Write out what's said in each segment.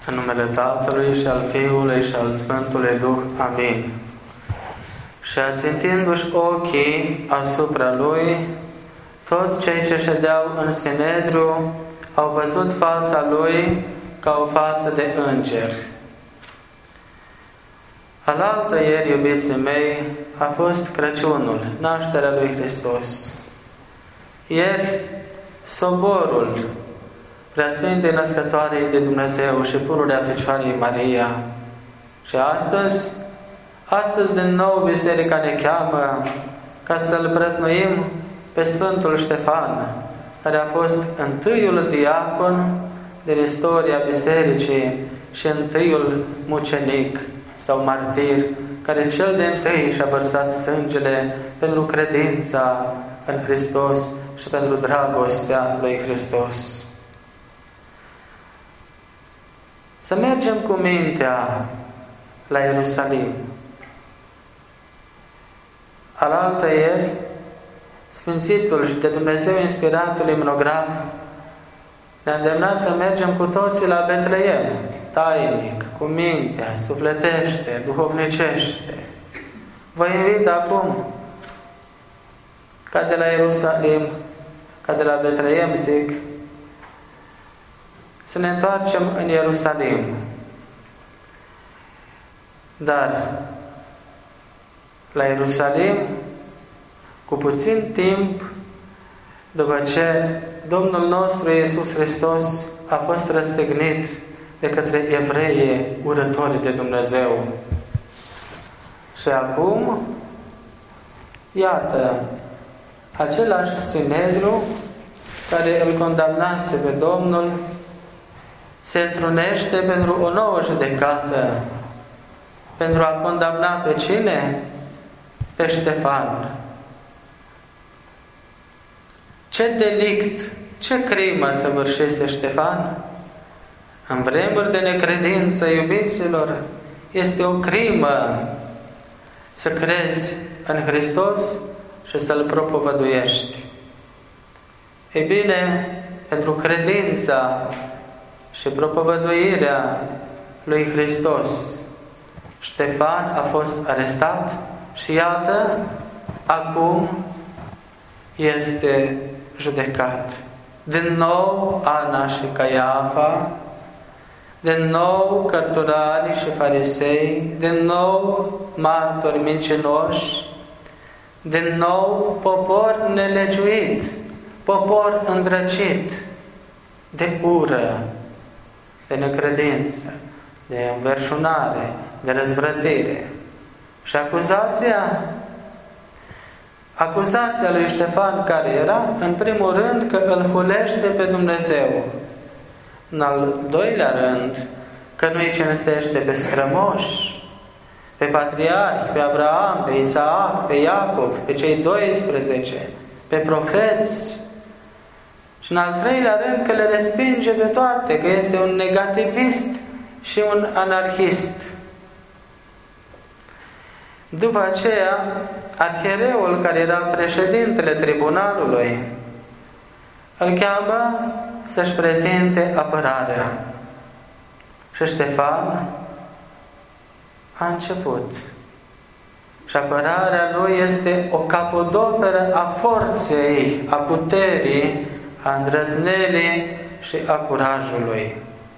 În numele Tatălui și al Fiului și al Sfântului Duh. Amin. Și ațintindu-și ochii asupra lui, toți cei ce ședeau în Sinedriu au văzut fața lui ca o față de înger. Alaltă ieri, iubiții mei, a fost Crăciunul, nașterea lui Hristos. Ieri, soborul Preasfintei Născătoarei de Dumnezeu și pururea Fecioarei Maria. Și astăzi din nou Biserica ne cheamă ca să-l prăznuim pe Sfântul Ștefan, care a fost întâiul diacon din istoria Bisericii și întâiul mucenic sau martir, care cel dintâi și-a vărsat sângele pentru credința în Hristos și pentru dragostea lui Hristos. Să mergem cu mintea la Ierusalim. Alaltă ieri, Sfințitul și de Dumnezeu inspiratul imnograf ne-a îndemnat să mergem cu toții la Betleem, tainic, cu mintea, sufletește, duhovnicește. Vă invit acum, ca de la Ierusalim, ca de la Betleem, zic, să ne întoarcem în Ierusalim. Dar la Ierusalim, cu puțin timp după ce Domnul nostru Iisus Hristos a fost răstignit de către evreii urători de Dumnezeu. Și acum, iată, același Sinedriu care îl condamnase pe Domnul se întrunește pentru o nouă judecată, pentru a condamna pe cine? Pe Ștefan. Ce delict, ce crimă săvârșise Ștefan? În vremuri de necredință, iubiților, este o crimă să crezi în Hristos și să-L propovăduiești. Ei bine, pentru credința și propovăduirea lui Hristos, Ștefan a fost arestat și iată, acum este judecat. Din nou Ana și Caiafa, din nou cărturarii și farisei, din nou martori mincinoși, din nou popor nelegiuit, popor îndrăcit de ură, de necredință, de înverșunare, de răzvrătire. Și acuzația lui Ștefan care era, în primul rând, că îl hulește pe Dumnezeu. În al doilea rând, că nu îi cinstește pe strămoși, pe patriarhi, pe Abraham, pe Isaac, pe Iacov, pe cei 12, pe profeți. Și în al treilea rând, că le respinge pe toate, că este un negativist și un anarhist. După aceea, arhiereul, care era președintele tribunalului, îl cheamă să-și prezinte apărarea. Și Ștefan a început. Și apărarea lui este o capodoperă a forței, a puterii, a îndrăznelii și a curajului.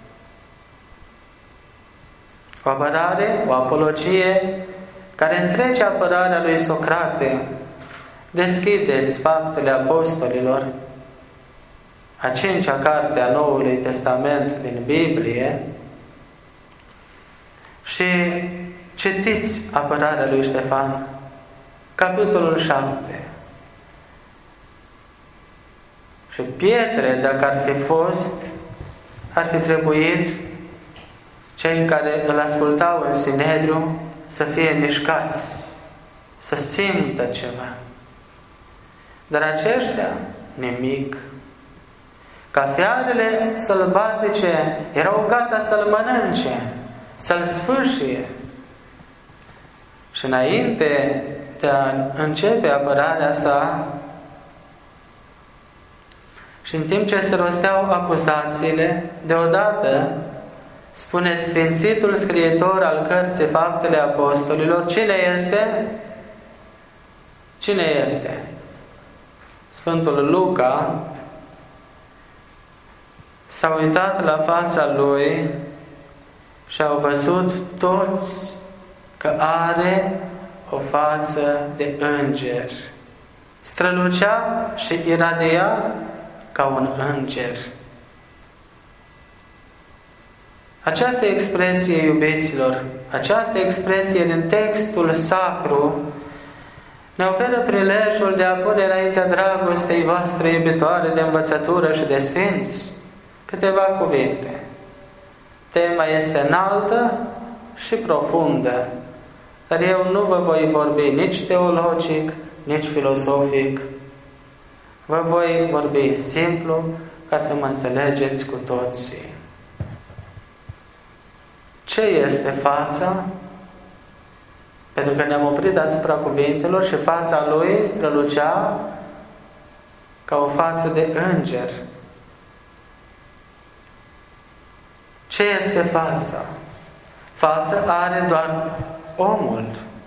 O apărare, o apologie care întrece apărarea lui Socrate. Deschideți Faptele Apostolilor, a 5-a carte a Noului Testament din Biblie, și citiți apărarea lui Ștefan, capitolul 7. Și pietre, dacă ar fi fost, ar fi trebuit cei care îl ascultau în Sinedriu să fie mișcați, să simtă ceva. Dar aceștia, nimic. Ca fiarele sălbatice, erau gata să-l mănânce, să-l sfâșie. Și înainte de a începe apărarea sa, și în timp ce se rosteau acuzațiile, deodată spune Sfințitul scriitor al cărții Faptele Apostolilor, cine este? Cine este? Sfântul Luca s-a uitat la fața lui și au văzut toți că are o față de înger. Strălucea și iradia ca un înger. Această expresie, iubiților, această expresie din textul sacru ne oferă prilejul de a pune înaintea dragostei voastre iubitoare de învățătură și de sfinți câteva cuvinte. Tema este înaltă și profundă, dar eu nu vă voi vorbi nici teologic, nici filosofic. Vă voi vorbi simplu ca să mă înțelegeți cu toții. Ce este fața? Pentru că ne-am oprit asupra cuvintelor și fața lui strălucea ca o față de înger. Ce este fața? Fața are doar omul.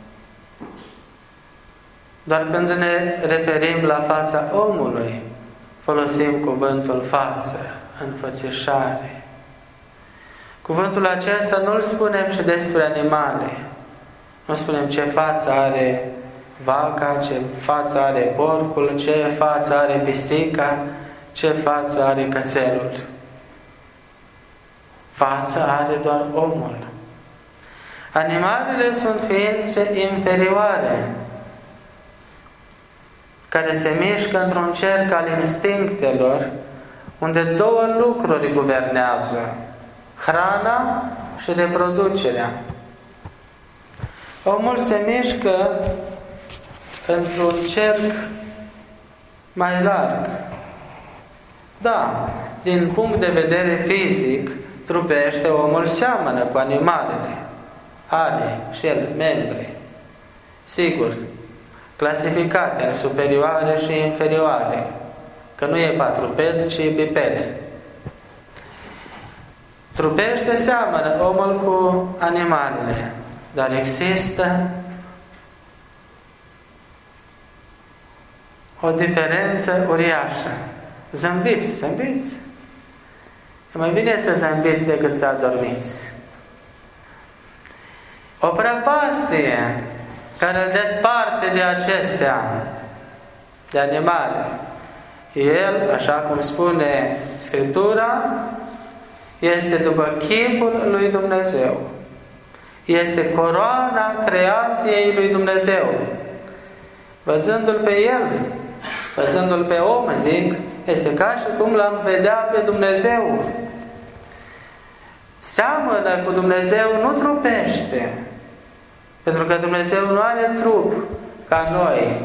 Doar când ne referim la fața omului, folosim cuvântul față, înfățișare. Cuvântul acesta nu îl spunem și despre animale. Nu spunem ce față are vaca, ce față are porcul, ce față are pisica, ce față are cățelul. Fața are doar omul. Animalele sunt ființe inferioare, care se mișcă într-un cerc al instinctelor, unde două lucruri guvernează: hrana și reproducerea. Omul se mișcă într-un cerc mai larg. Da, din punct de vedere fizic, trupește, omul seamănă cu animalele. Are și el membri. Sigur, clasificate în superioare și inferioare. Că nu e patruped, ci biped. Trupește seamănă omul cu animalele. Dar există o diferență uriașă. Zâmbiți, zâmbiți. E mai bine să zâmbiți decât să adormiți. O prăpastie care îl desparte de acestea, de animale. El, așa cum spune Scriptura, este după chipul lui Dumnezeu. Este coroana creației lui Dumnezeu. Văzându-l pe el, văzându-l pe om, zic, este ca și cum l-am vedea pe Dumnezeu. Seamănă cu Dumnezeu, nu trupește. Pentru că Dumnezeu nu are trup ca noi.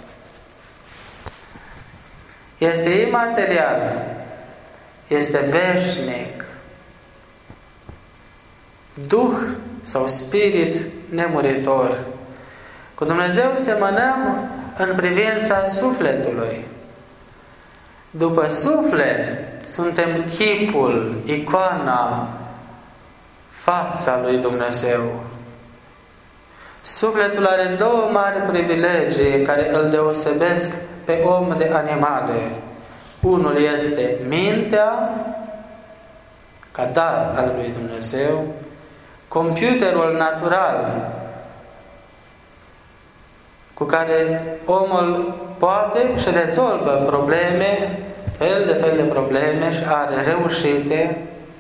Este imaterial. Este veșnic. Duh sau spirit nemuritor. Cu Dumnezeu semănăm în privința sufletului. După suflet suntem chipul, icoana, fața lui Dumnezeu. Sufletul are două mari privilegii care îl deosebesc pe om de animale. Unul este mintea, ca dar al lui Dumnezeu, computerul natural cu care omul poate și rezolvă probleme, fel de probleme și are reușite.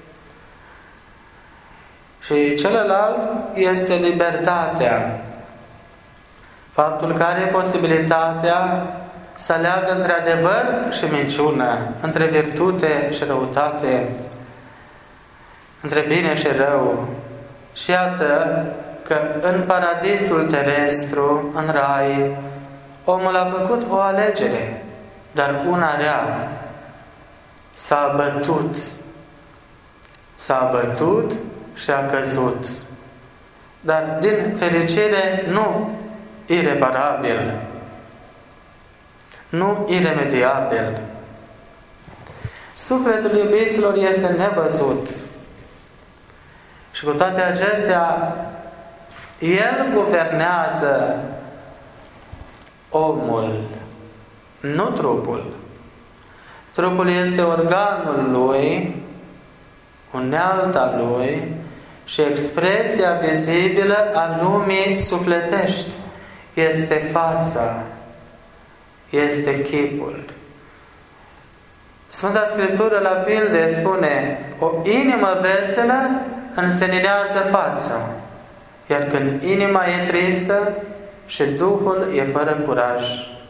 Și celălalt este libertatea. Faptul că are posibilitatea să aleagă între adevăr și minciună, între virtute și răutate, între bine și rău. Și iată că în paradisul terestru, în rai, omul a făcut o alegere, dar una rea. S-a abătut. S-a abătut și a căzut. Dar din fericire nu ireparabil, nu iremediabil. Sufletul, iubiților, este nevăzut. Și cu toate acestea, El guvernează omul, nu trupul. Trupul este organul Lui, unealta Lui și expresia vizibilă a lumii sufletești. Este fața, este chipul. Sfânta Scriptură la pilde spune: o inimă veselă înseninează fața, iar când inima e tristă și Duhul e fără curaj.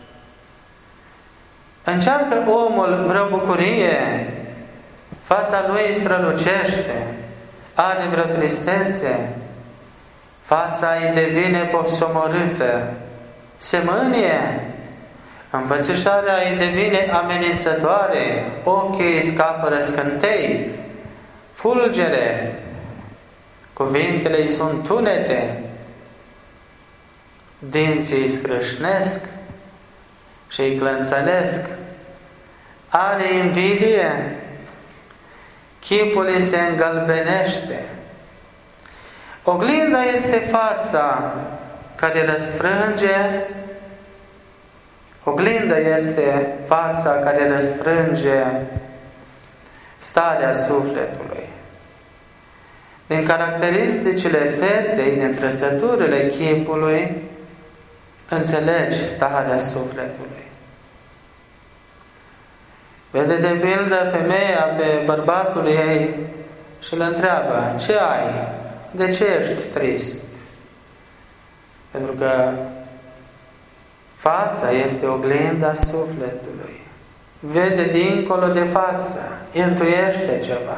Încearcă omul vreo bucurie, fața lui strălucește, are vreo tristețe, fața îi devine posomorâtă, se mânie, înfățișarea îi devine amenințătoare, ochii îi scapă răscântei, fulgere, cuvintele îi sunt tunete, dinții îi scrâșnesc și îi clănțănesc, are invidie, chipul îi se îngălbenește. Oglinda este fața care răsfrânge, oglinda este fața care răsfrânge starea sufletului. Din caracteristicile feței, din trăsăturile chipului, înțelegi starea sufletului. Vede de pildă femeia pe bărbatul ei și îl întreabă: ce ai? De ce ești trist? Pentru că fața este oglinda sufletului. Vede dincolo de față, intuiește ceva.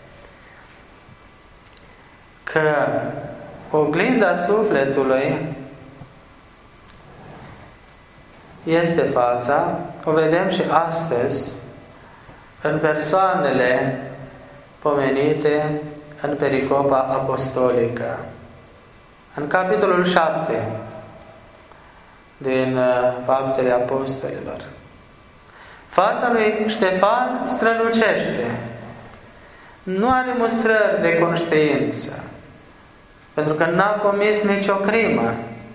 Că oglinda sufletului este fața, o vedem și astăzi în persoanele pomenite în pericopa apostolică. În capitolul 7 din Faptele Apostolilor. Fața lui Ștefan strălucește. Nu are mustrări de conștiință, pentru că n-a comis nicio crimă.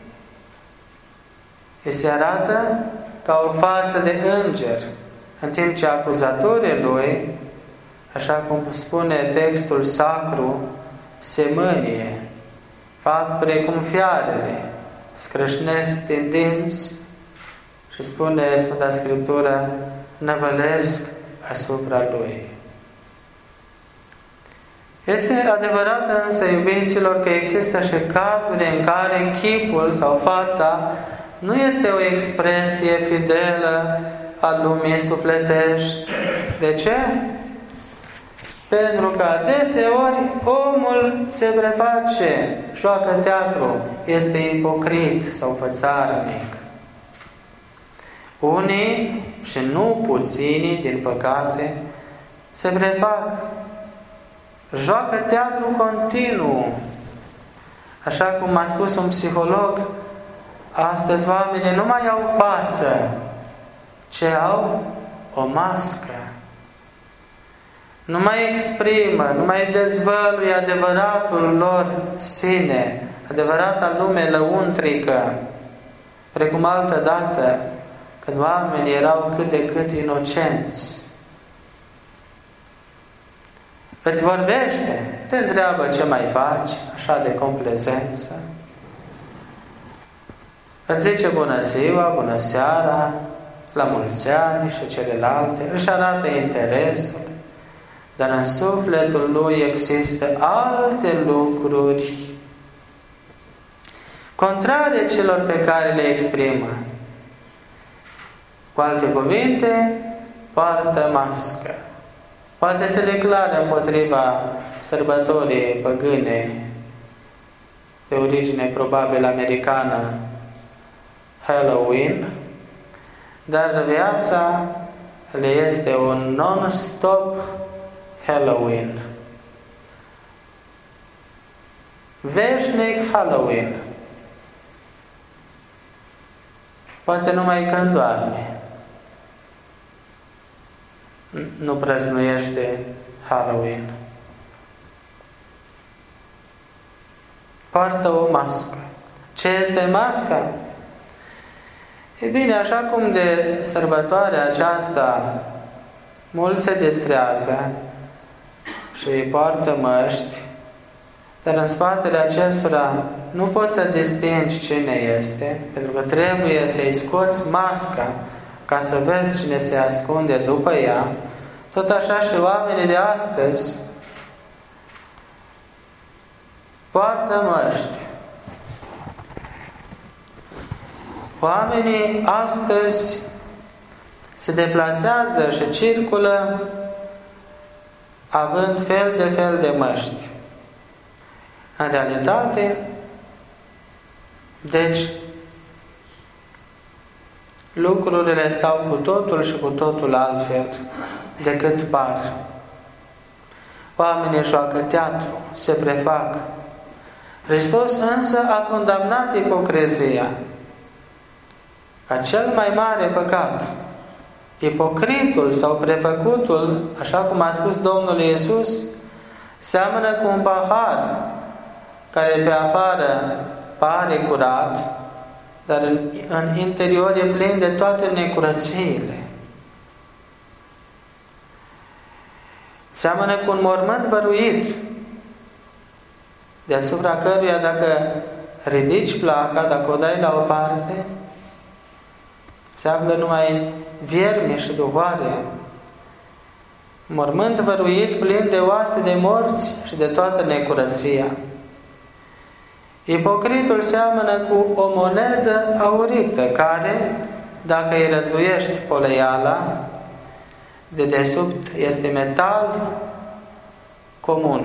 Îi se arată ca o față de înger, în timp ce acuzatorii lui, așa cum spune textul sacru, se mânie, fac precum fiarele, scrâșnesc din dinți și spune Sfânta Scriptură, năvălesc asupra lui. Este adevărat însă, iubiților, că există și cazuri în care chipul sau fața nu este o expresie fidelă a lumii sufletești. De ce? Pentru că adeseori omul se preface, joacă teatru, este ipocrit sau fățarnic. Unii, și nu puțini, din păcate, se prefac, joacă teatru continuu. Așa cum a spus un psiholog, astăzi oamenii nu mai au față, ci au o mască. Nu mai exprimă, nu mai dezvăluie adevăratul lor sine, adevărata lume lăuntrică, precum altă dată, când oamenii erau cât de cât inocenți. Îți vorbește, te întreabă ce mai faci, așa de complezență. Îți zice bună ziua, bună seara, la mulți ani și celelalte, își arată interesul, dar în sufletul lui există alte lucruri contrare celor pe care le exprimă. Cu alte cuvinte, poartă mască. Poate se declară împotriva sărbătorii păgâne de origine probabil americană, Halloween, dar viața le este un non-stop Halloween. Veșnic Halloween. Poate numai când doarme nu prăznuiește Halloween. poartă o mască. Ce este masca? E bine, așa cum de sărbătoarea aceasta mulți se distrează și îi poartă măști, dar în spatele acestora nu poți să distingi cine este, pentru că trebuie să-i scoți masca ca să vezi cine se ascunde după ea. Tot așa și oamenii de astăzi poartă măști. Oamenii astăzi se deplasează și circulă având fel de măști. În realitate, deci, lucrurile stau cu totul și cu totul altfel decât par. Oamenii joacă teatru, se prefac. Hristos însă a condamnat ipocrizia ca cel mai mare păcat. Ipocritul sau prefăcutul, așa cum a spus Domnul Iisus, seamănă cu un pahar care pe afară pare curat, dar în interior e plin de toate necurățiile. Seamănă cu un mormânt văruit, deasupra căruia dacă ridici placa, dacă o dai la o parte, se află numai viermi și duhoare. Mormânt văruit plin de oase de morți și de toată necurăția. Ipocritul seamănă cu o monedă aurită care, dacă îi răzuiești poleiala, de desubt este metal comun.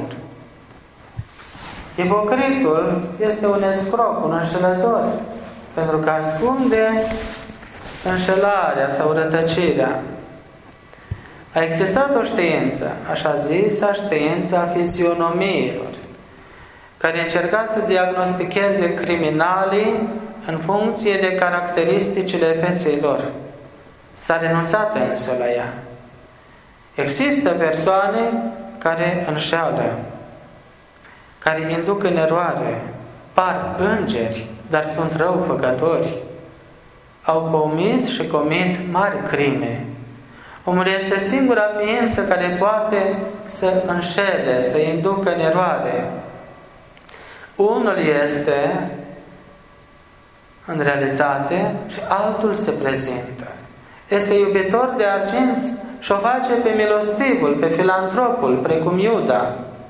Ipocritul este un escroc, un înșelător, pentru că ascunde înșelarea sau rătăcirea. A existat o știință, așa zisă știința fizionomiilor, care încerca să diagnosticheze criminalii în funcție de caracteristicile feței lor. S-a renunțat însă la ea. Există persoane care înșeală, care induc în eroare, par îngeri, dar sunt răufăcători. Au comis și comit mari crime. Omul este singura ființă care poate să înșele, să inducă în eroare. Unul este în realitate și altul se prezintă. Este iubitor de arginți și o face pe milostivul, pe filantropul, precum Iuda.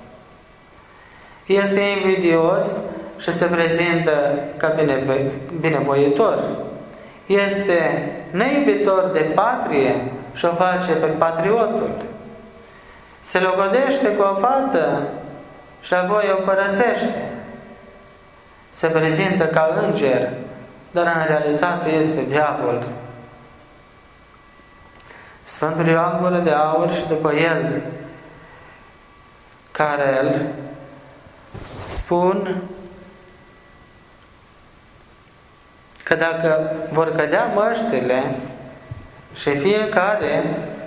Este invidios și se prezintă ca binevoitor. Este neiubitor de patrie și o face pe patriotul. Se logodește cu o fată și apoi o părăsește. Se prezintă ca înger, dar în realitate este diavol. Sfântul Ioan Gură de Aur și după el Carel spun că dacă vor cădea măștile și fiecare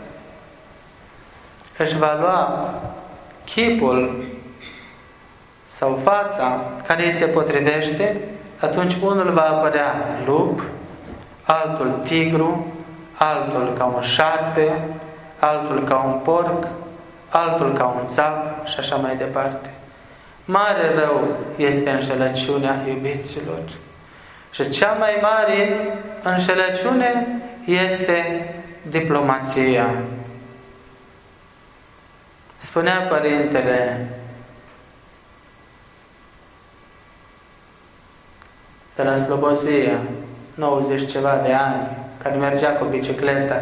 își va lua chipul sau fața care îi se potrivește, atunci unul va apărea lup, altul tigru, altul ca un șarpe, altul ca un porc, altul ca un țap și așa mai departe. Mare rău este înșelăciunea, iubiților. Și cea mai mare înșelăciune este diplomația. Spunea părintele de la Slobozia, 90 ceva de ani, care mergea cu bicicleta,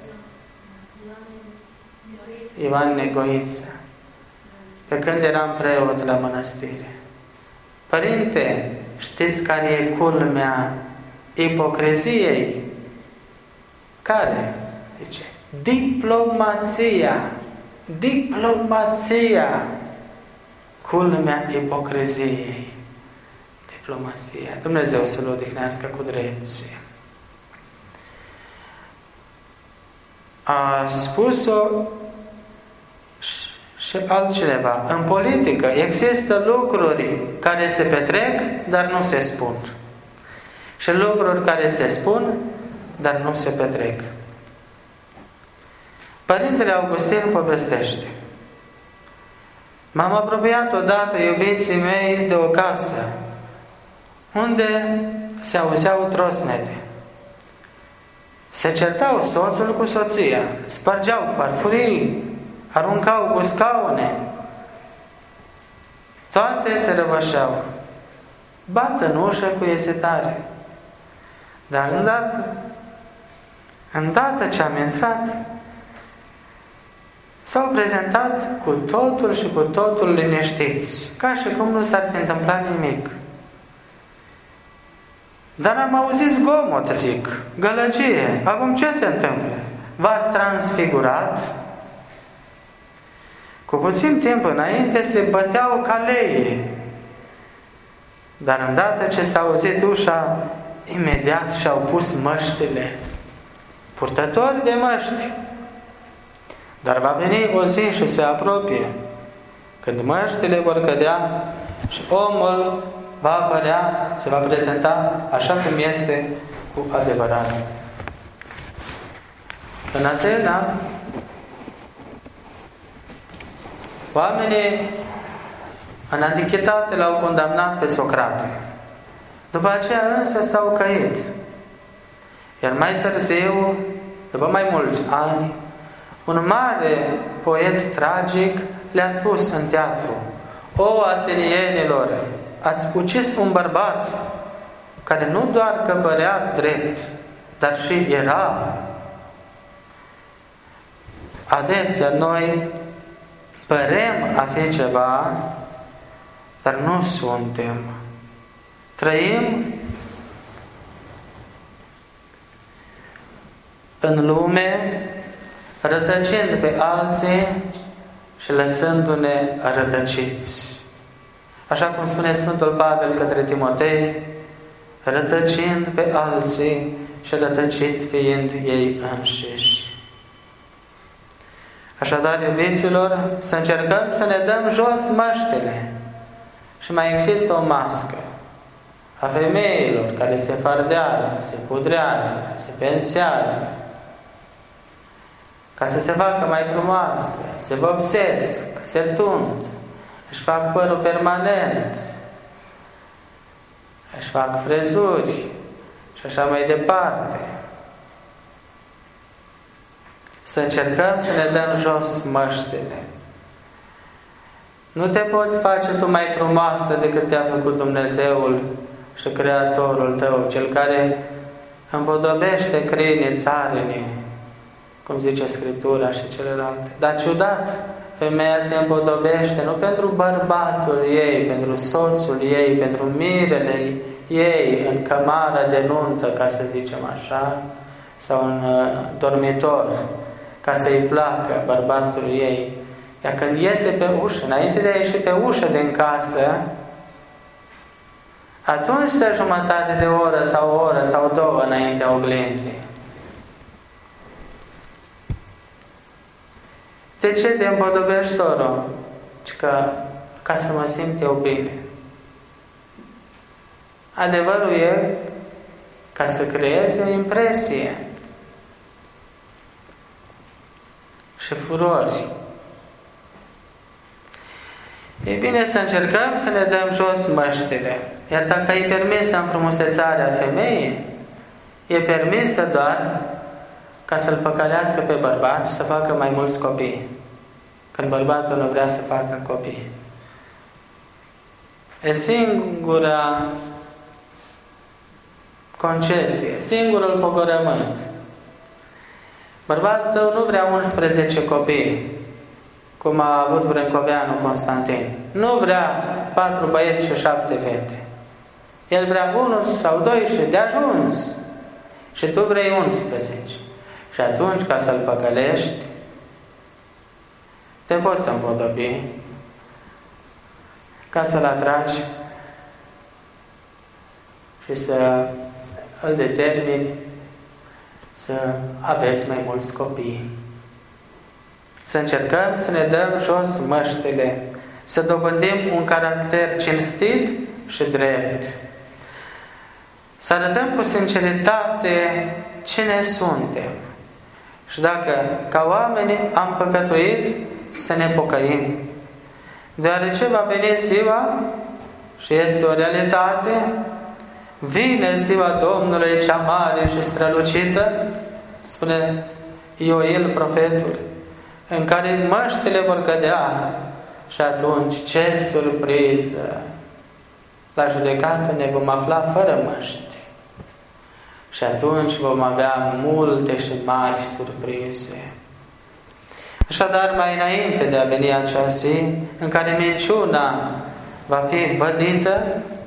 Ioan Negoiță, pe când eram preot la mănăstire. Părinte, știți care e culmea ipocriziei? Care? Zice, diplomația. Diplomația. Culmea ipocriziei. Diplomația. Dumnezeu să-l odihnească cu drepție. A spus-o și altcineva. În politică există lucruri care se petrec, dar nu se spun. Și lucruri care se spun, dar nu se petrec. Părintele Augustin povestește: m-am apropiat odată, iubiții mei, de o casă unde se auzeau trosnete. Se certau soțul cu soția, spargeau farfurii, aruncau cu scaune. Toate se răvășeau. Bat în ușă cu ezitare. Dar îndată ce am intrat, s-au prezentat cu totul și cu totul liniștiți, ca și cum nu s-ar fi întâmplat nimic. Dar am auzit zgomot, zic, gălăgie. Acum ce se întâmplă? V-ați transfigurat? Cu puțin timp înainte se băteau ca leii. Dar îndată ce s-a auzit ușa, imediat și-au pus măștile. Purtători de măști. Dar va veni o zi și se apropie, când măștile vor cădea și omul va apărea, se va prezenta așa cum este cu adevărat. În Atena, oamenii în antichitate l-au condamnat pe Socrate. După aceea însă s-au căit. Iar mai târziu, după mai mulți ani, un mare poet tragic le-a spus în teatru: o atenienilor, ați ucis un bărbat care nu doar că părea drept, dar și era. Adesea noi părem a fi ceva, dar nu suntem. Trăim în lume rătăcind pe alții și lăsându-ne rătăciți. Așa cum spune Sfântul Pavel către Timotei: rătăcind pe alții și rătăciți fiind ei înșiși. Așadar, iubiților, să încercăm să ne dăm jos măștile. Și mai există o mască a femeilor care se fardează, se pudrează, se pensează, ca să se facă mai frumoase, se vopsesc, se tund, își fac părul permanent, își fac frezuri și așa mai departe. Să încercăm să ne dăm jos măștile. Nu te poți face tu mai frumoasă decât te-a făcut Dumnezeul și Creatorul tău, Cel care împodobește crinii țarinii, cum zice Scriptura și celelalte. Dar ciudat, femeia se împodobește nu pentru bărbatul ei, pentru soțul ei, pentru mirele ei în cămară de nuntă, ca să zicem așa, sau în dormitor, ca să-i placă bărbatul ei. Iar când iese pe ușă, înainte de a ieși pe ușă din casă, atunci stă jumătate de oră sau o oră sau două înaintea oglinzii. De ce te împodobești, soro? Ca să mă simt eu bine. Adevărul e ca să creezi o impresie și furori. E bine să încercăm să ne dăm jos măștile. Iar dacă e permisă înfrumusețarea femeii, e permisă doar ca să-l păcălească pe bărbat și să facă mai mulți copii, când bărbatul nu vrea să facă copii. E singura concesie, singurul pogorământ. Bărbatul tău nu vrea 11 copii, cum a avut Brâncoveanu Constantin. Nu vrea 4 băieți și 7 fete. El vrea 1 sau 2 și de ajuns. Și tu vrei 11. Și atunci, ca să-l păcălești, te poți împodobi ca să-l atragi și să îl determini să aveți mai mulți copii. Să încercăm să ne dăm jos măștile, să dobândim un caracter cinstit și drept. Să arătăm cu sinceritate cine suntem. Și dacă ca oameni am păcătuit, să ne pocăim. Deoarece va veni ziua, și este o realitate, vine ziua Domnului cea mare și strălucită, spune Ioel profetul, în care măștile vor cădea. Și atunci, ce surpriză! La judecată ne vom afla fără măști. Și atunci vom avea multe și mari surprize. Așadar, mai înainte de a veni acea zi, în care minciuna va fi vădită,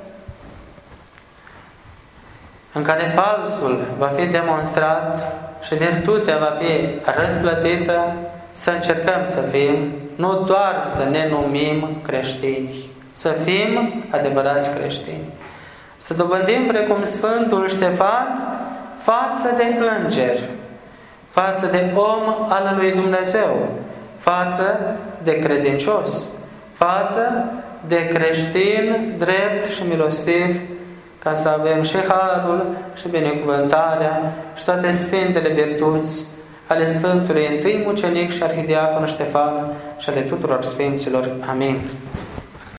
în care falsul va fi demonstrat și virtutea va fi răsplătită, să încercăm să fim, nu doar să ne numim creștini, să fim adevărați creștini. Să dobândim precum Sfântul Ștefan față de înger, față de om al lui Dumnezeu, față de credincios, față de creștin drept și milostiv, ca să avem și harul și binecuvântarea și toate sfintele virtuți ale Sfântului întâi mucenic și arhidiacon Ștefan și ale tuturor sfinților. Amin.